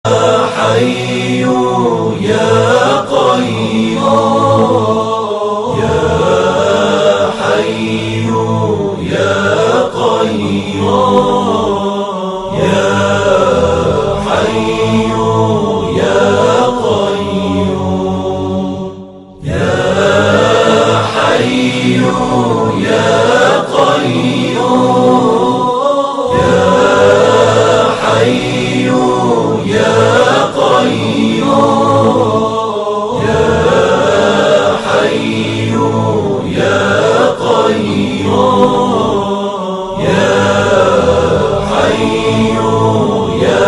حي يا قيوم يا حي يا قيوم يا حي يا قيوم يا حي يا قيوم يا حي يا قيوم يا حي يا قيوم يا حي يا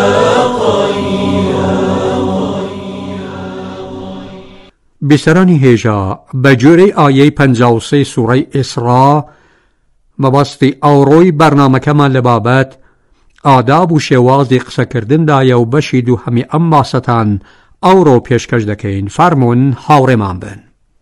قيوم. بیسرانی هێژا بە گوێرەی ئایەی 53 سوورەی ئیسرا مەبەستی ئەوڕۆی بەرنامەکەمان لە بابەت ئاداب و شێوازی قسەکردندایە و بەشی دووهەمی ئەم ماسەتان ئەوڕۆ پێشکەش دەکەین. فەرموون هاوڕێمان بن.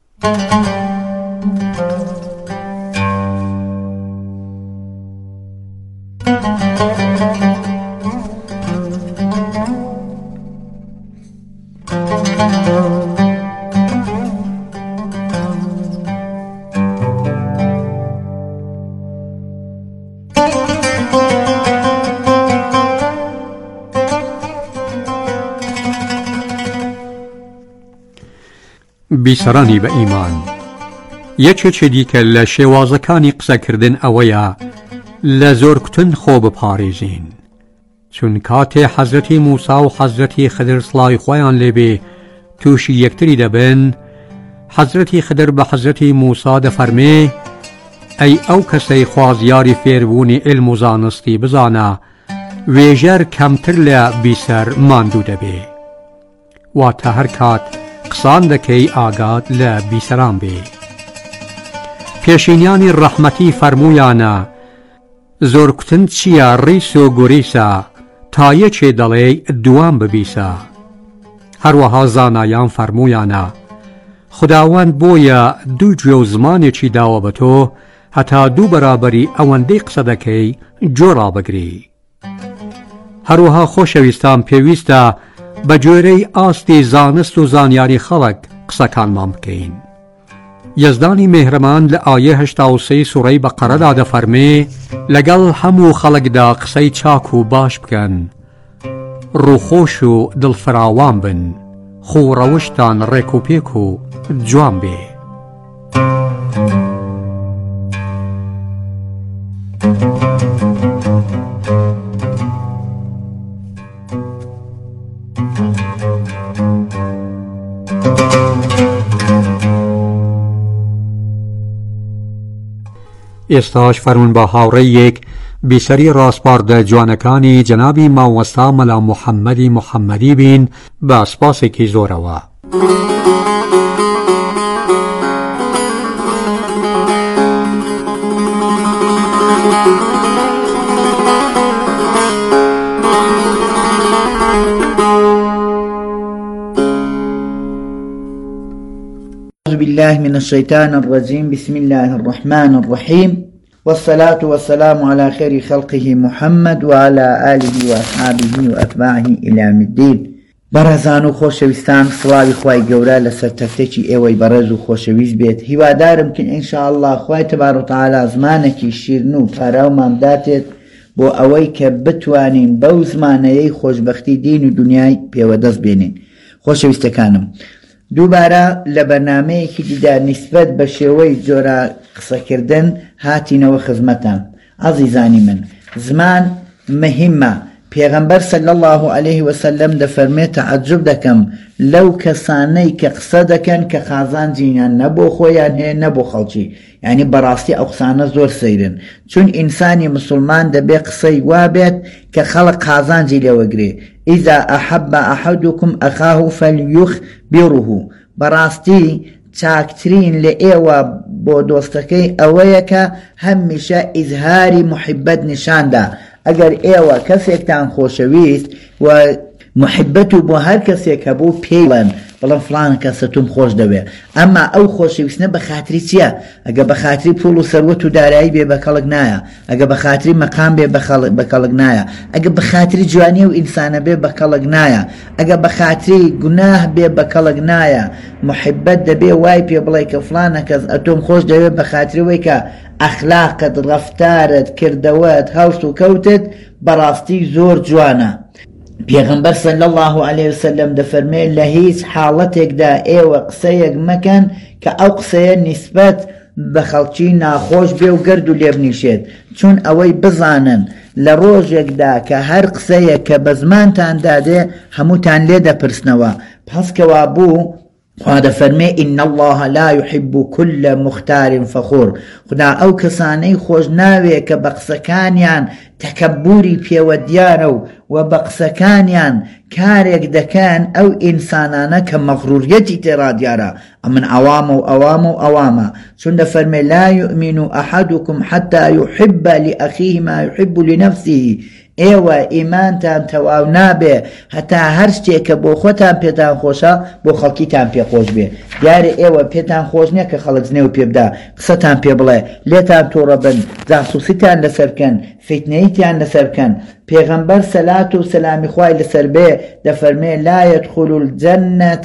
بیسەرانی بە ئیمان، یەکێکی دیکە لە شێوازەکانی قسەکردن ئەوەیە لە زۆرکوتن خۆ بپارێزین. چون کاتێ حەزرەتی موسا و حەزرەتی خدر سڵاوی خۆیان لێبێ تووشی یەکتری دەبن، حەزرەتی خدر بە حەزرەتی موسا دەفەرمێ ئەی ئەو کەسەی خوازیاری فێربوونی علم و زانستی بزانە وێژەر کەمتر لە بیسەر ماندوو دەبێ. واتە هەر کات قسان دەکەی ئاگات لە بیسەران بێ. پێشینیانی ڕەحمەتی فەرموویانە زۆرکوتن چییە ڕیس و گوریسە تا یەکێ دەڵێ دوام ببیسە. هەروەها زانایان فەرموویانە خوداوەند بۆیە دوو گوێ و زمانێکی داوە بە تۆ هەتا دوو بەرابەری ئەوەندەی قسە دەکەی جۆرا بگری. هەروەها خۆشەویستان پێویستە بە گوێرەی ئاستی زانست و زانیاری خەڵک قسەکانمان بکەین. یەزدانی مێهرەمان لە ئایە 83 سوورەی بەقەرەدا دەفەرمێ لەگەڵ هەموو خەڵکدا قسەی چاک و باش بکەن، ڕووخۆش و دڵفراوان بن، خوڕەوشتان ڕێک و پێک و جوان بێ. ئێستاش فەرموون بە هاوڕێیەک بیسەری ڕاستپاردە جوانەکانی جەنابی مامۆستا مەلا موحەممەدی موحەممەدی بین بە سپاسێکی زۆرەوە. أعوذ بالله من الشيطان الرجيم. بسم الله الرحمن الرحيم، والصلاة والسلام على خير خلقه محمد وعلى آله وأصحابه وأتباعه إلى يوم الدين. بەڕێزان و خۆشەویستان، سڵاوی خوای گەورە لەسەر تەکتێکی ئێوەی بەڕێز و خۆشەویست بێت. هیوادارم کن ئینشاءالله خوای تەبارەک و تەعالا زمانێکی شیرن و پاراومان بداتێت بۆ ئەوەی کە بتوانین بەو زمانەیەی خۆشبەختی دین و دنیای پێوەدەست بێنین. خۆشەویستەکانم، دووبارە لە بەرنامەیەکی دیدا نیسبەت بە شێوەی جۆرە قسەکردن هاتینەوە خزمەتان. عەزیزانی من، زمان مهمە. پێغەمبەر صلی الله علیه وسلم دەفەرمێت تەعەجوب دەکەم لەو کەسانەی کە قسە دەکەن کە خازانجیان نەبۆ خۆیان هەیە نەبۆ خەڵکی. یعنی بەڕاستی ئەو قسانە زۆر سەیرن، چون ئینسانی مسلمان دەبێ قسەی وابێت کە خەڵک خازانجی لێوەگرێ. ئیزا ئەحەب ئەحەدوکم ئەخاه فەلیوخبیڕه. بەڕاستی چاکترین لە ئێوە بۆ دۆستەکەی ئەوەیە کە هەمیشە ئیزهاری محبەت نیشاندا. ئەگەر ئێوە کەسێکتان خۆشەویست و محبەت و بۆ هەر کەسێک هەبوو پێیڵەن بەڵام فلان کەسە تۆم خۆش دەوێ ئەمما ئەو خۆشەویستنە بە خاتری چییە؟ ئەگە بە خاتری پوڵ و سەروەت و دارایی بێ بە کەڵک نایە، ئەگە بە خاتری مەقام بێ بە کەڵک نایە، ئەگە بە خاتری جوانی و ئینسانە بێ بە کەڵک نایە، ئەگە بە خاتری گوناه بێ بە کەڵک نایە. محبەت دەبێ وای پێ بڵێ کە فلانە کەس ئەتۆم خۆش دەوێت بە خاتری وەی کە ئەخلاقت، ڕەفتارت، کردەوەت، هەڵس و کەوتت بەڕاستی زۆر جوانە. پێغەمبەر صلی الله علیه وسلم دەفەرمێ لە هیچ حاڵەتێکدا ئێوە قسەیەک مەکەن کە ئەو قسەیە نیسبەت بە خەڵکی ناخۆش بێ و گرد و لێبنیشێت، چون ئەوەی بزانن لە ڕۆژێکدا کە هەر قسەیە کە بە زمانتان دادێ هەمووتان لێ دەپرسنەوە. پەسکەوا بوو خوا دەفەرمێ ئین الله لا يحب كل مختار فخور. خدا ئەو کەسانەی خۆش ناوێ کە بە قسەکانیان تەکەبوری پێوە دیارە و بە قسەکانیان کارێک دەکەن ئەو ئینسانانە کە مەغروریەتی تێڕا دیارە. ئەمن ئەوامە و ئەوامە و ئەوامە، چون دەفەرمێ لا يؤمن أحدكم حتى يحب لأخيه ما يحب لنفسه. ئێوە ئیمانتان تەواو نابێ هەتا هەر شتێکە بۆ خۆتان پێتان خۆشە بۆ خەڵکیتان پێ خۆش بێ. دیارە ئێوە پێتان خۆش نییە کە خەڵک زنێو پێ بدا، قسەتان پێ بڵێ، لێتان تۆڕە بن، جاسوسیتان لەسەر بکەن، فیتنەیتیان لەسەر بکەن. پێغەمبەر سەلات و سەلامی خوای لەسەر بێ دەفەرمێ لا يدخل الجنة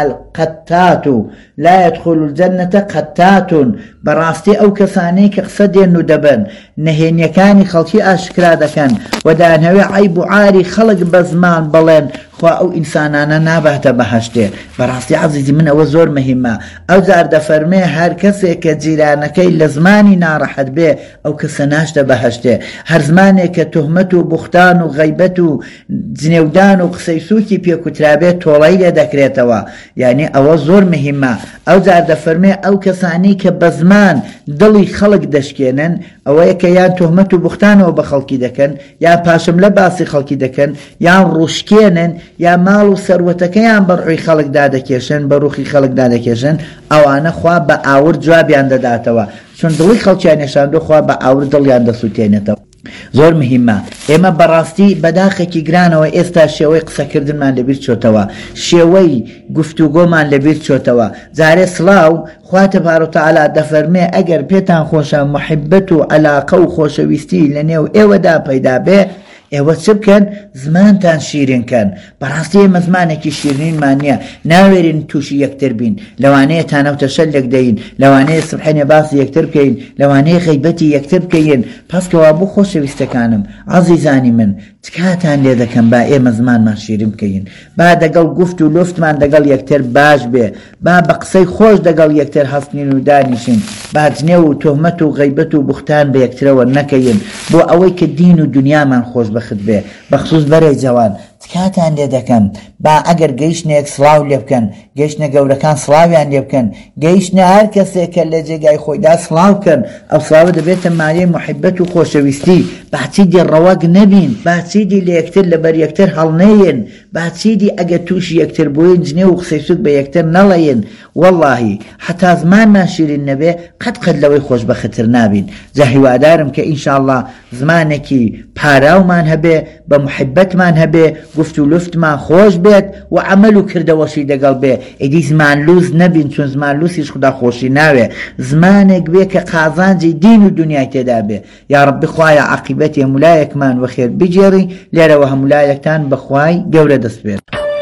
القتات، لا يدخل الجنة قتات. بەڕاستی ئەو کەسانەی کە قسە دێن و دەبن، نەهێنیەکانی خەڵکی ئاشکرا دەکەن و دانەوێ عیب و عاری خەڵک بە زمان بڵێن، خوا ئەو ئینسانانە ناباتە بەهەشتێ. بەڕاستی عەزیزی من ئەوە زۆر مهمە. ئەو جار دەفەرمێ هەر کەسێک کە جیرانەکەی لە زمانی ناڕەحەت بێ ئەو کەسە ناشتە بەهەشتێ. هەر زمانێک کە تۆهمەت و بوختان و غەیبەت و جنێودان و قسەی سووکی پێکوترابێت تۆڵەی لێ دەکرێتەوە. یعنی ئەوە زۆر مهمە. ئەو جار دەفەرمێ ئەو کەسانی کە بە زمان دڵی خەڵک دەشکێنن، ئەوەیە کە یان تۆهمەت و بوختانەوە بە خەڵکی دەکەن، یان پاشم لە باسی خەڵکی دەکەن، یان ڕوشکێنن، یا ماڵ و سەروەتەکەیان بەڕووی خەڵکدا دەکێشن، بە ڕووخی خەڵکدا دەکێشن، ئەوانە خوا بە ئاورد جوابیان دەداتەوە، چون دڵی خەڵکیان نێشاندۆ خوا بە ئاورد دڵیان دەسووتێنێتەوە. زۆر مهمە. ئێمە بەڕاستی بەداخێکی گرانەوە ئێستا شێوەی قسەکردنمان لەبیر چۆتەوە، شێوەی گفتوگۆمان لەبیر چۆتەوە. جارێ سڵاو خوا تەبارەک و تەعالا دەفەرمێ ئەگەر پێتان خۆشە محبەت و عەلاقە و خۆشەویستی لە نێو ئێوەدا پەیدا بێ، ئێوە چ بکەن؟ زمانتان شیرینکەن. بەڕاستی ئێمە زمانێکی شیرینمان نییە، ناوێرین تووشی یەکتر بین، لەوانەیە تانەوتە شەلێک دەین، لەوانەیە سبحەنێ باسی یەکتر بکەین، لەوانەیە غەیبەتی یەکتر بکەین. پاسکەوا بۆ خۆشەویستەکانم عەزیزانی من تکاتان لێ دەکەم با ئێمە زمانمان شیرین بکەین، با دەگەڵ گفت و لفتمان دەگەڵ یەکتر باش بێ، با بە قسەی خۆش دەگەڵ یەکتر هەستنین و دانیشین، با جنێ و تۆهمەت و غەیبەت و بوختان بە یەکترەوە نەکەین، بۆ ئەوەی کە دین و دنیامان خۆش بەخت بێ. بەخصوص بەرەی جەوان تکاتان لێ دەکەم با ئەگەر گەیشتنێک سڵاو لێ بکەن، گەیشتنە گەورەکان سڵاویان لێ بکەن، گەیشتنە هەر کەسێکە لە جێگای خۆیدا سڵاو بکەن. ئەو سڵاوە دەبێتە مایەی محبەت و خۆشەویستی. باچیدی ڕەوەک نەبین، باچیدی لە یەکتر لەبەر یەکتر هەڵنەیەن، باچیدی ئەگە تووشی یەکتر بووین جنێ و قسەی سوود بە یەکتر نەڵەیەن. وەڵڵاهی حتا زمانمان شیرین نەبێ قەت لەوەی خۆشبەختتر نابین. جا هیوادارم کە ئینشاءڵڵا زمانێکی پاراومان هەبێ، بە محبەتمان هەبێ، گفت و لفتمان خۆش بێت و عمل و کردەوەشی دەگەڵ بێ. ئیدی زمان لوز نەبین، چون زمان لوسیش خدا خۆشی ناوێ. زمانێک بێ کە قازانجی دین و دنیای تێدا بێ. یا ڕەبی خوایە عاقبەتی هەمولایەکمان وەخێر بجێڕی، لێرەوە هەمولایەکتان بەخوای گەورە دەست بێت.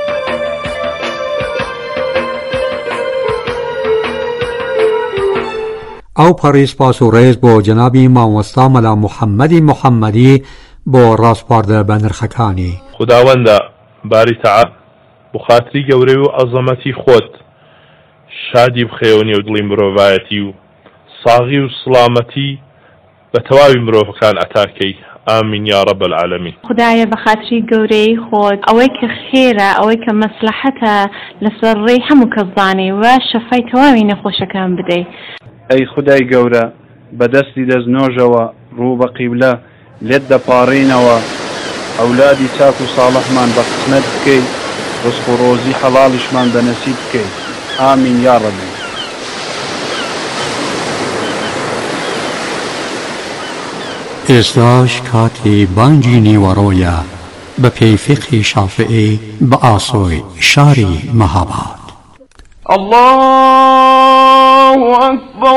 ئەو پەڕی سپاس و ڕێز بۆ جەنابی مامۆستا مەلا محەممەدی محەممەدی بۆ ڕاستپاردە بە نرخەکانی. خداوەندە باری تەعال بۆ خاتری گەورەی و عەزەمەتی خۆت شادی بخێوە نێو دڵی مرۆڤایەتی و ساغی و سڵامەتی بە تەواوی مرۆڤەکان ئەتاکەی. ئامین یا رب العالمین. خدایە بە خاتری گەورەی خۆت ئەوەی کە خێرە، ئەوەی کە مەسلحەتە لەسەر ڕێی هەموو کەس زانێ و شەفای تەواوی نەخۆشەکان بدەیت. ئەی خودای گەورە بەدەستی دەستنۆژەوە ڕوو بە قیبلە لێت دەپاڕینەوە، ئەولادی چاک و ساڵحمان بە قسمەت بکەیت، ڕزق و ڕۆزی حەڵاڵیشمان بەنەسیب بکەیت. ئامین یا ڕەبی. ئێستاش کاتی بانگی نیوەڕۆیە بە پێی فقی شافعی بە ئاسۆی شاری مەهاباد. الله أكبر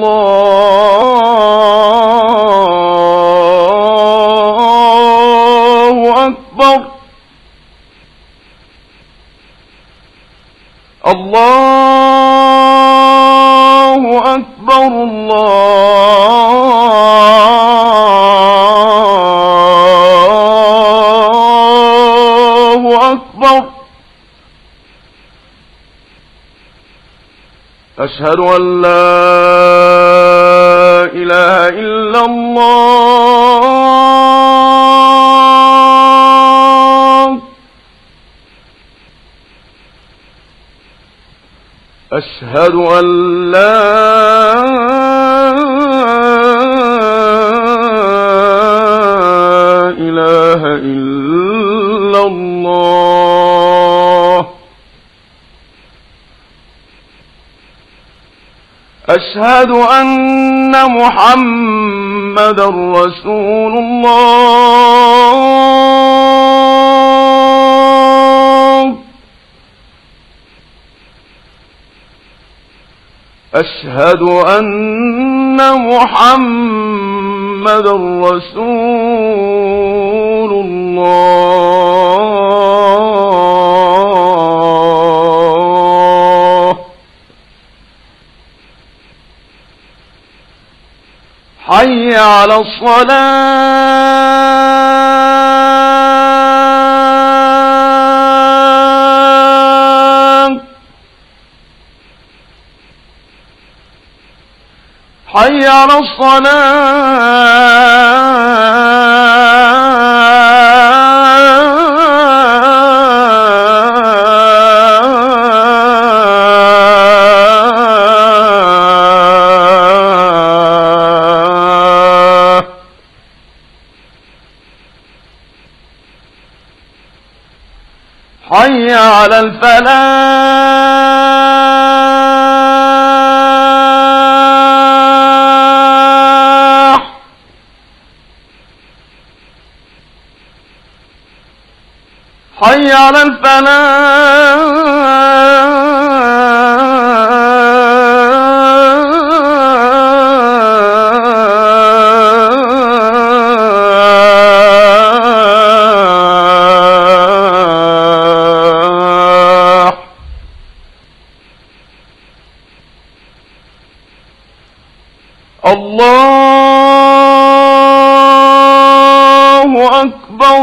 الله أكبر الله أكبر الله أكبر أشهد أن لا إله إلا الله أشهد أن لا إله إلا الله أشهد أن محمدا رسول الله أشهد أن محمدا رسول الله حي على الصلاة حي على الصلاة حي على الفلاح حي على الفلاح الله أكبر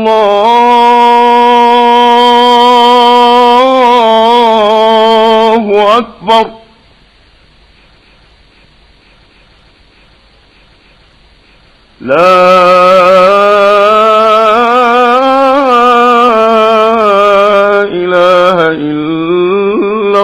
الله أكبر لا إله إلا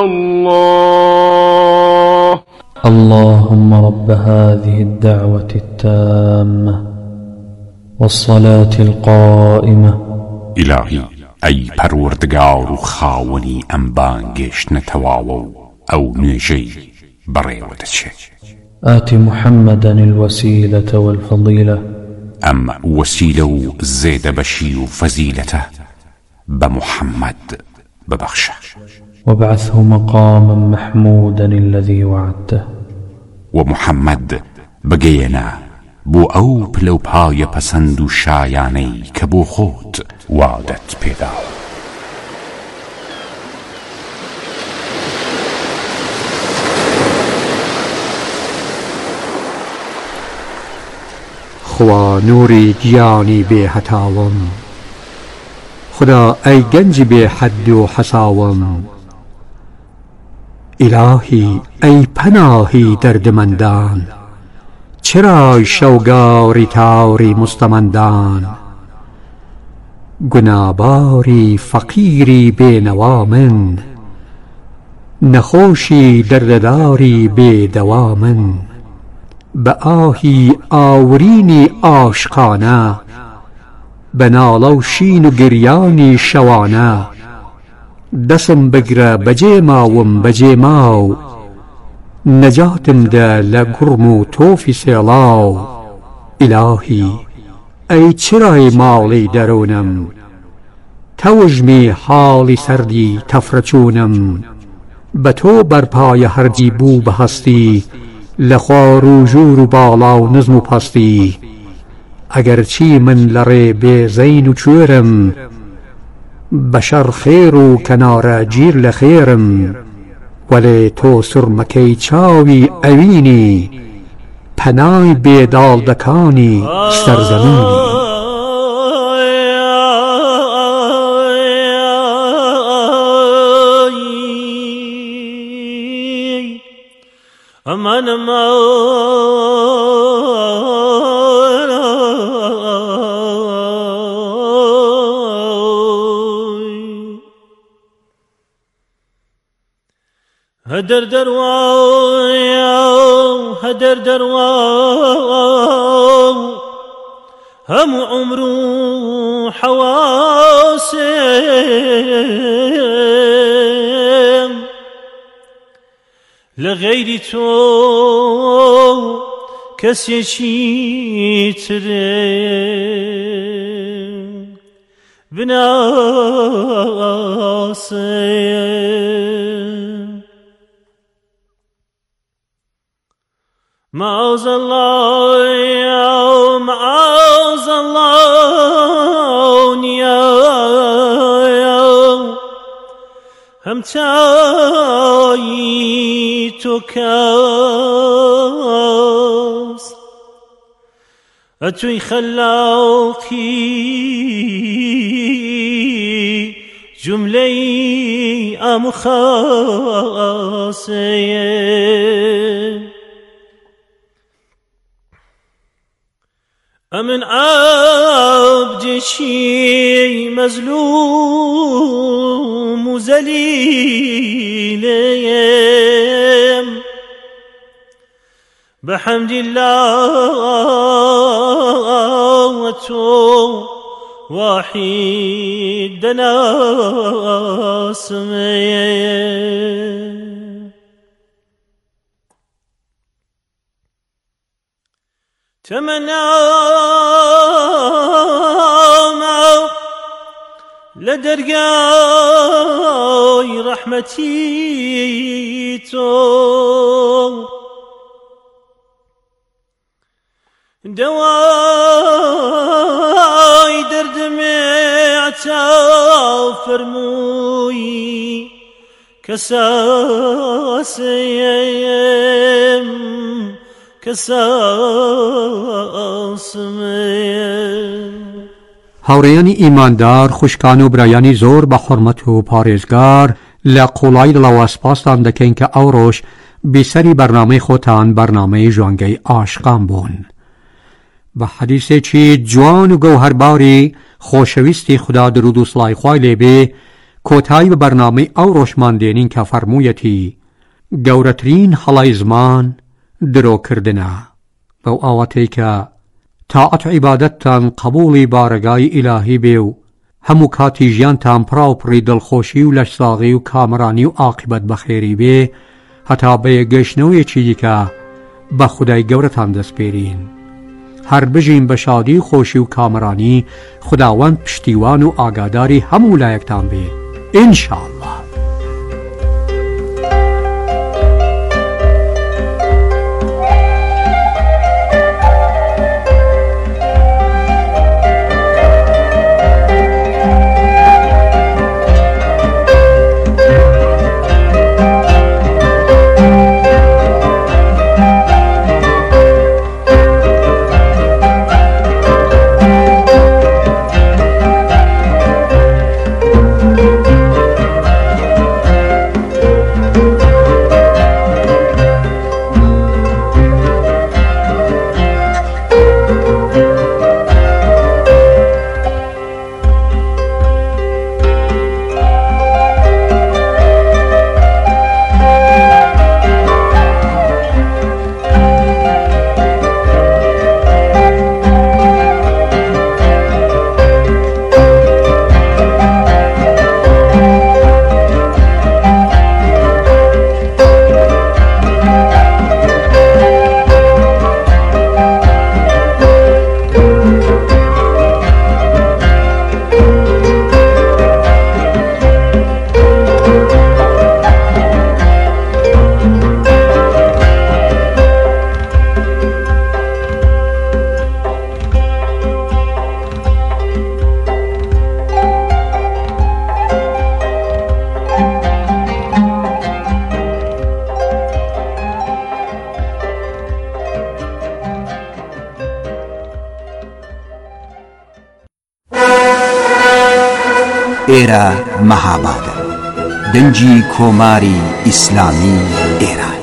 الله اللهم رب هذه الدعوة التامة والصلاة القائمة إلهي أي پروردگار و خاوني أنبانگش نتواو أو نجي بريودتش آت محمدا الوسيلة والفضيلة أم وسيلة زيد بشي فزيلته بمحمد ببخشه وابعثه مقاما محمودا الذي وعدته ومحمد بگينا بو أو پلو پای پسند و شایانەی کە بۆ خۆت وعدت پێداوە خوا نوری گیانی بێ هەتاوم خدا ئەی گەنجی بێ حەد و حەساوم ئیلاهی ئەی پەناهی دەردمەندان چرای شەوگاری تاوری مستەمەندان گوناباری فەقیری بێنەوا من نەخۆشی دەردەداری بێدەوا من بە ئاهی ئاورینی ئاشقانە بە ناڵە و شین و گریانی شەوانە دەسم بگرە بەجێ ماوم بەجێ ماو نەجاتم دە لە گوڕم و تۆفی سێڵاو ئیلاهی ئەی چرای ماڵی دەروونم تەوژمی حاڵی سەردی تەفرەچوونم به تو بر پای هرچی بو به هستی، لخوار و ژور و بالا و نظم و پستی. اگرچی من لره بێ زەین و کوێرم، بەشەر خێر و کەنارە گیر لە خێرم. وەلێ تۆ سورمەکەی چاوی ئەوینی، پەنای بێداڵدەکانی سەرزەمینی. aman aman هدر درواو هدر درواو هم عمرو حواسم لغير تو كسيشي ترين بناسم معاذ الله يا معاذ الله يا هم تاي تكاس أتوي خلاقي جملي أمخاسي أمن عبد شي مظلوم وذليل بحمد الله وتو واحد ناسمي تمنى لدرجاي رحمتي تو دواي درد معتا فرموي كساسيم هاوڕێیانی ئیماندار، خوشکان و برایانی زۆر بە حورمەت و پارێزگار لە قوڵای دڵەوە سپاسان دەکەین کە ئەوڕۆژ بیسەری بەرنامەی خۆتان بەرنامەی ژوانگەی عاشقان بوون. بە حەدیسێکی جوان و گەوهەرباری خۆشەویستی خوددا درود و سڵای خوای لێبێ کۆتایی بە بەرنامەی ئەوڕۆژمان دێنین کە فەرموویەتی گەورەترین هەڵای زمان درۆکردنە، بەو ئاواتەی کە تاعەت و عیبادەتتان قبوڵی بارەگای ئیلاهی بێ و هەموو کاتی ژیانتان پڕاوپڕی دڵخۆشی و لەشساغی و کامرانی و عاقبەت بەخێری بێ، هەتا بەیەگەشتنەوەیەکی دیکە بە خودای گەورەتان دەستپێرین. هەر بژین بە شادی و خۆشی و کامرانی، خوداوەند پشتیوان و ئاگاداری هەموو لایەکتان بێ ئینشاءالله. ئێرە مەهابادە دەنجی کۆماری ئیسلامی ئێران.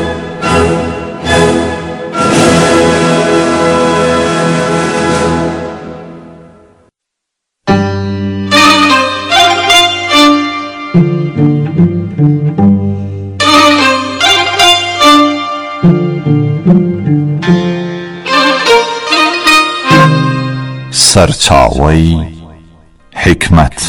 سەرچاوەی حکمت.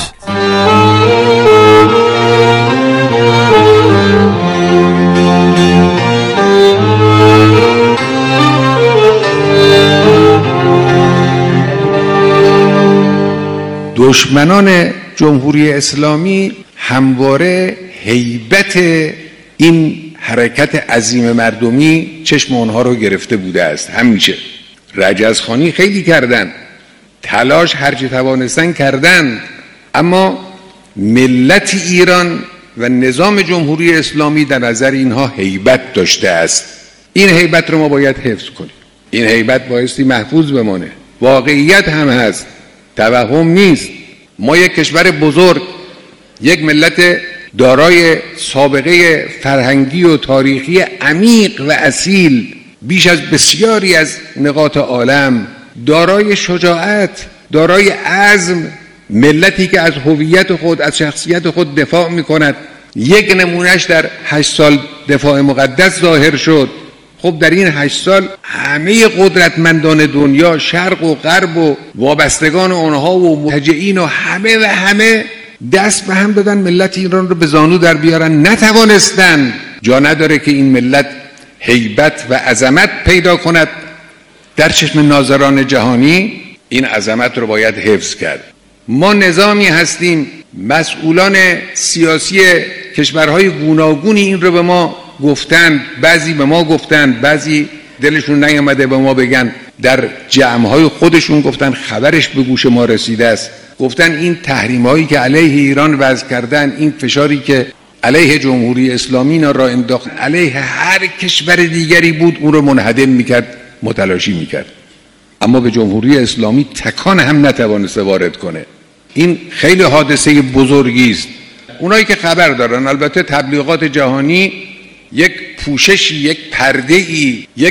دشمنان جمهوری اسلامی همواره هیبت این حرکت عظیم مردمی چشم آنها رو گرفته بوده است. همیشه رجزخوانی خیلی کردن، تلاش هرچه توانستن کردن، اما ملت ایران و نظام جمهوری اسلامی در نظر اینها هیبت داشته است. این هیبت رو ما باید حفظ کنیم. این هیبت بایستی محفوظ بمانه. واقعیت هم هست، توهم نیست. ما یک کشور بزرگ، یک ملت دارای سابقه فرهنگی و تاریخی عمیق و اصیل بیش از بسیاری از نقاط عالم، دارای شجاعت، دارای عزم، ملتی که از هویت خود، از شخصیت خود دفاع می‌کند. یک نمونهش در 8 سال دفاع مقدس ظاهر شد. خب در این 8 سال همه قدرتمندان دنیا، شرق و غرب و وابستگان آنها و متجعین و همه دست به هم دادن ملت ایران رو به زانو در بیارن. نتوانستن. جا نداره که این ملت هیبت و عظمت پیدا کند در چشم ناظران جهانی. این عظمت رو باید حفظ کرد. ما نظامی هستیم، مسئولان سیاسی کشورهای گوناگونی این رو به ما گفتند، بعضی به ما گفتند، بعضی دلشون نیامده به ما بگن، در جمعهای خودشون گفتن، خبرش به گوش ما رسیده است، گفتن این تحریم‌هایی که علیه ایران وضع کردن، این فشاری که علیه جمهوری اسلامی را انداخت، علیه هر کشور دیگری بود، اون رو منهدم میکرد، متلاشی میکرد، اما به جمهوری اسلامی تکان هم نتوانسته وارد کنه. این خیلی حادثه بزرگی است. اونایی که خبر دارن، البته تبلیغات جهانی یک پوششی، یک پرده‌ای، یک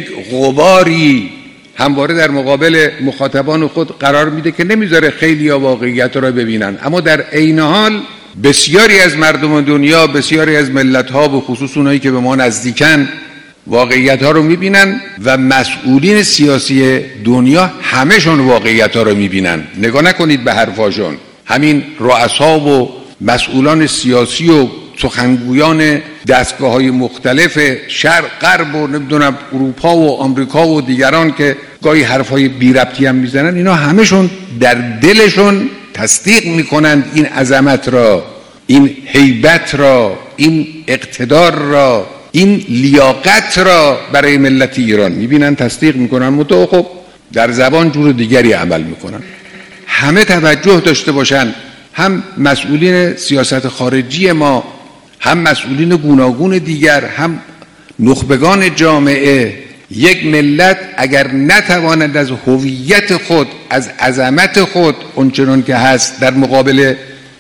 غباری همواره در مقابل مخاطبان خود قرار میده که نمیذاره خیلی ها واقعیت را ببینن، اما در عین حال بسیاری از مردم دنیا، بسیاری از ملت ها، به خصوص اونایی که به ما نزدیکن، واقعیت ها رو میبینن و مسئولین سیاسی دنیا همه‌شون واقعیت ها رو میبینن. نگاه نکنید به حرفاشون. همین رؤسا و مسئولان سیاسی و سخنگویان دستگاه‌های مختلف شرق، غرب و نمیدونم اروپا و آمریکا و دیگران که گاهی حرفای بی ربطی هم میزنن، اینا همه‌شون در دلشون تصدیق میکنند این عظمت را، این هیبت را، این اقتدار را، این لیاقت را برای ملت ایران میبینن، تصدیق میکنن. متو خب در زبان جور دیگری عمل میکنن. همه توجه داشته باشن، هم مسئولین سیاست خارجی ما، هم مسئولین گوناگون دیگر، هم نخبگان جامعه. یک ملت اگر نتواند از هویت خود، از عظمت خود اونچنان که هست در مقابل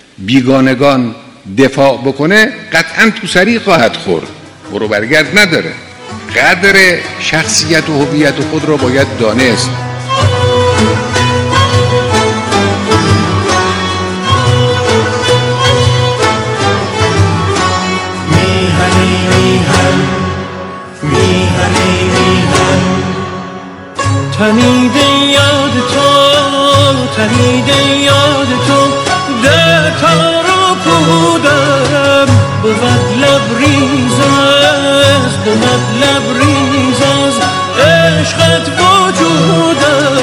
بیگانگان دفاع بکنه، قطعا تو سری خواهد خورد، برو برگرد نداره. قدر شخصیت و هویت خود را باید دانست. تنیده یاد تو، تنیده یاد تو، ده تارو پودم بود لبریز است، بود لبریز است عشقت وجودم.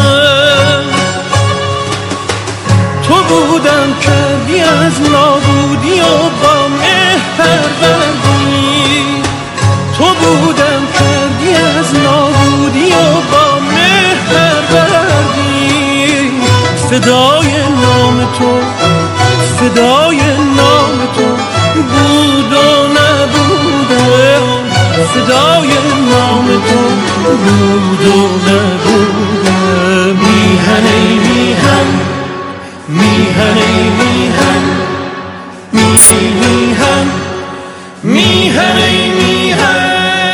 تو بودم کردی از نابودی و با مهر پروردی، تو بودم کردی از نابودی و با مهر پروردی. فدای نام تو، فدای نام تو بود و نبوده، فدای نام تو بود و نبوده. میهن ای میهن، میهن ای میهن، ای میهن میهن ای میهن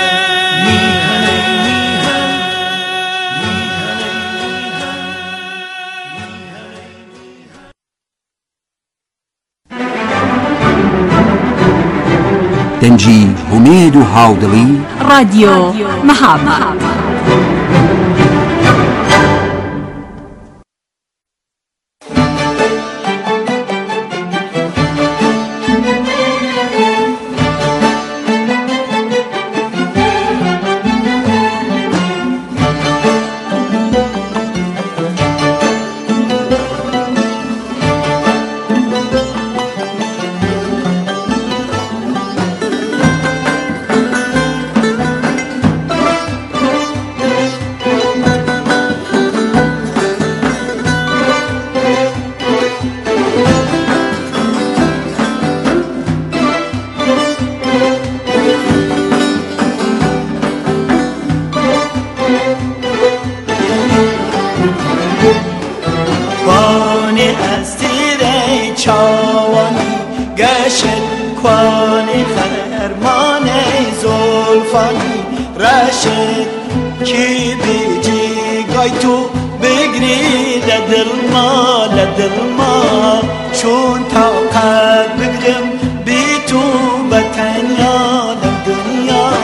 دنجی همید و هاودڵی رادیۆ مەهاباد. کوانی خرمان زلفانی رشد کی بیجی گای تو بگری لدل ما چون طاقت بگرم بی تو بتنیا لدنیا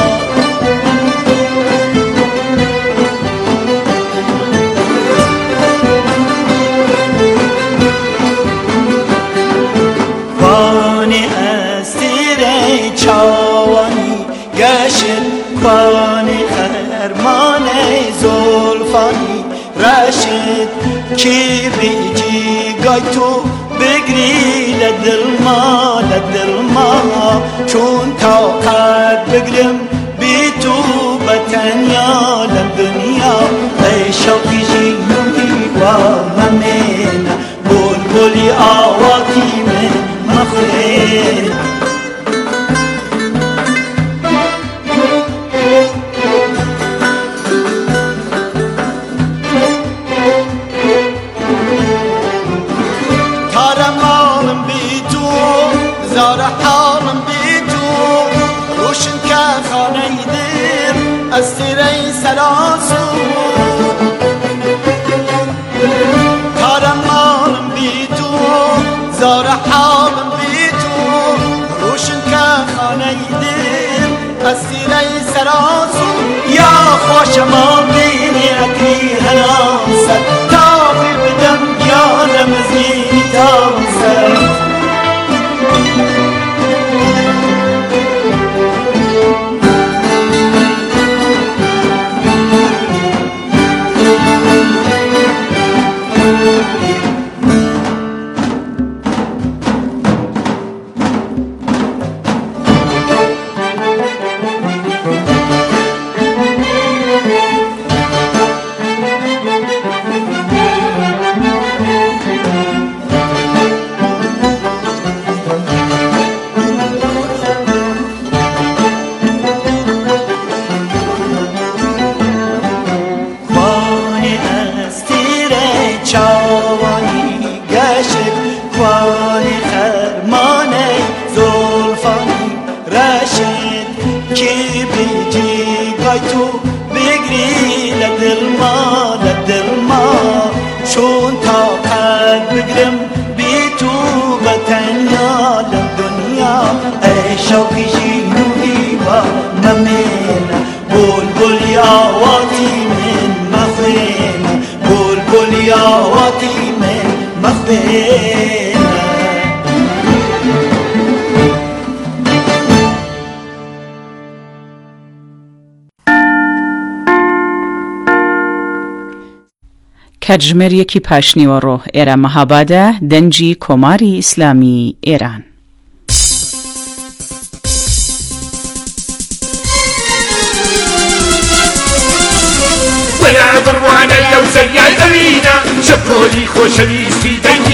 چاوانی گشت کوانی خرمان زلفانی رشد کی بیجی گای تو بگری لدل ما چون طاقت بگرم بی تو بتنیا لدنیا ای شوقی جیوی و من بلبلی آواتی من مخیر استري سلاسو كرمان بيتو زار حالم بيتو روشن كخانه يدير استري سلاسو يا خوش ما بيني اكري هناسك تافي بدم يا لمزي تاسك چون طاقت بگرم بی تو بتنیا لدنیا ای شوقی جینوی و ممن بلبلی آواتی من مخبین بلبلی آواتی من مخبین کاتژمێرێکی پاشنیوەڕۆ ئێرە مەهابادە دەنجی کۆماری ئیسلامی ئێران. ولا بڕوانە لەو زەریای ئەوینە شەپۆلی خۆشەویستی